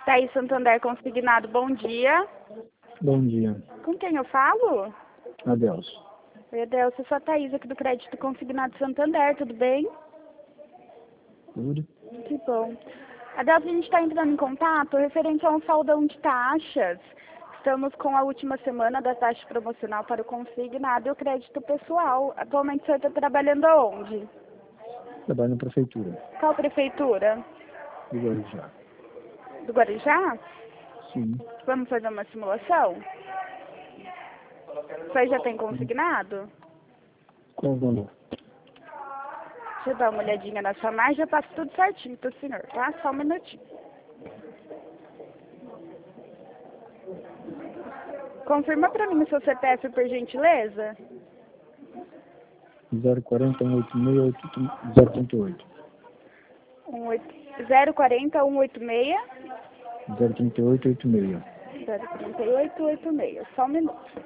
Thaís Santander Consignado, bom dia. Bom dia. Com quem eu falo? Adelso. Oi, Adelso, eu sou a Thaís aqui do Crédito Consignado Santander, tudo bem? Tudo? Que bom. Adelso, a gente está entrando em contato referente a um saldão de taxas. Estamos com a última semana da taxa promocional para o consignado e o crédito pessoal. Atualmente você está trabalhando aonde? Trabalho na prefeitura Qual prefeitura? do Guarujá. Do Guarujá? Sim. Vamos fazer uma simulação? Você já tem consignado? Qual o valor? Deixa eu dar uma olhadinha na sua margem, eu passo tudo certinho pro senhor, tá? Só um minutinho. Confirma pra mim o seu CPF, por gentileza. 040 186 038. 040 186 038 86. 03886. Só um minuto.